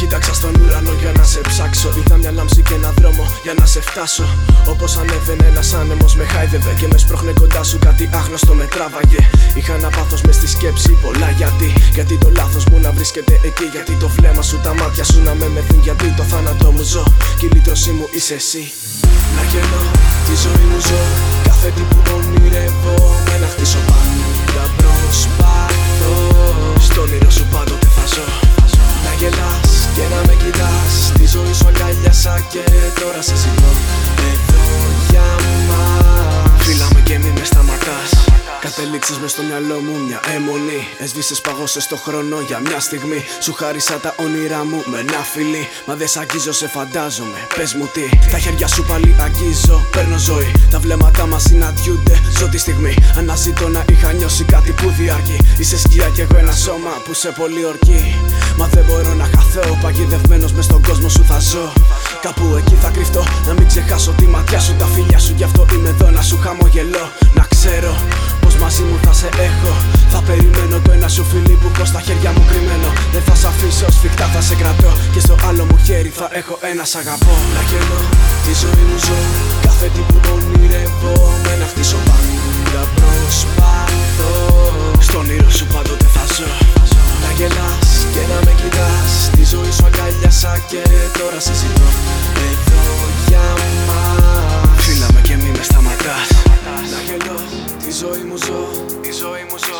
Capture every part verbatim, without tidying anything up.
Κοίταξα στον ουρανό για να σε ψάξω. Είδα μια λάμψη και ένα δρόμο για να σε φτάσω. Όπως ανέβαινε ένας άνεμος με χάιδευε και με σπρώχνε κοντά σου, κάτι άγνωστο με τράβαγε. Είχα ένα πάθος μες στη σκέψη, πολλά γιατί. Γιατί το λάθος μου να βρίσκεται εκεί, γιατί το βλέμμα σου, τα μάτια σου να με μεθούν, γιατί το θάνατό μου ζω και η λύτρωσή μου είσαι εσύ. Να γελώ, τη ζωή μου ζω, κάθε τι που ονειρεύομαι να χτίσω πάντα προσπαθώ. Στο όνειρο σου πάντοτε θα ζω. Να γελάς και να με κοιτάς, τη ζωή σου αγκάλιασα και τώρα σε ζητώ εδώ για μας. Φίλα μου και μη με σταματάς. Κατέληξες μες στο μυαλό μου μια αιμονή. Έσβησες, παγώσες στο χρόνο για μια στιγμή. Σου χάρισα τα όνειρά μου με ένα φιλί. Μα δεν σ' αγγίζω, σε φαντάζομαι, πες μου τι. Τα χέρια σου πάλι αγγίζω, παίρνω ζωή. Τα βλέμματα μας συναντιούνται, ζω τη στιγμή. Αναζητώ να είχα νιώσει κάτι που διαρκεί. Είσαι σκιά κι εγώ ένα σώμα που σε πολύ ορκεί. Μα δεν μπορώ να χαθώ, παγιδευμένος μες στον κόσμο σου θα ζω. Κάπου εκεί θα κρυφτώ, να μην ξεχάσω τη ματιά σου, τα φιλιά σου. Γι' αυτό είμαι εδώ να σου χαμογελώ. Να ξέρω πως μαζί μου θα σε έχω. Θα περιμένω το ένα σου φιλί που έχω στα χέρια μου κρυμμένο. Δεν θα σ' αφήσω, σφιχτά θα σε κρατώ. Και στο άλλο μου χέρι θα έχω ένα σ' αγαπώ. Να γελώ, τη ζωή μου ζω, κάθε τι που ονειρεύομαι να χτίσω πάντα προσπαθώ. Στο όνειρο σου πάντοτε θα ζω. Να γελάς και να με κοιτάς, τη ζωή σου αγκάλιασα και τώρα σε ζητώ εδώ για μας. Φίλα με και μη με σταματάς. Να γελώ, τη ζωή μου ζω, τη ζωή μου ζω.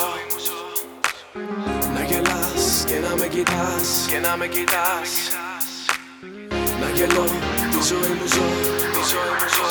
Να γελάς και να με κοιτάς, και να με κοιτάς. Να γελώ, τη ζωή μου ζω, τη ζωή μου ζω.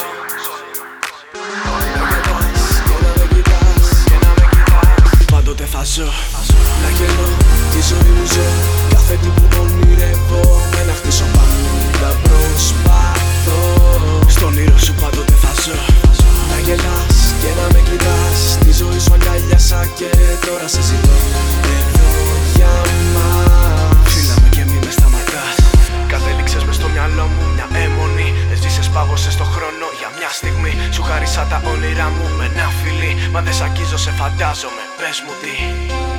Να γελάς και να με κοιτάς, και να με κοιτάς. Πάντοτε θα ζω. Να γελώ, τη ζωή μου ζω, κάθε τι που ονειρεύομαι να χτίσω πάντα προσπαθώ. Στο όνειρο σου πάντοτε θα ζω. Να γελάς και να με κοιτάς, τη ζωή σου αγκάλιασα και τώρα σε ζητώ εδώ για μας. Φίλα με και μη με σταματάς. Κατέληξες μες στο μυαλό μου μια αιμονή. Έσβησες, πάγωσες στο χρόνο για μια στιγμή. Σου χάρισα τα όνειρά μου με ένα φιλί. Μα δεν σ' αγγίζω, σε φαντάζομαι, πες μου τι.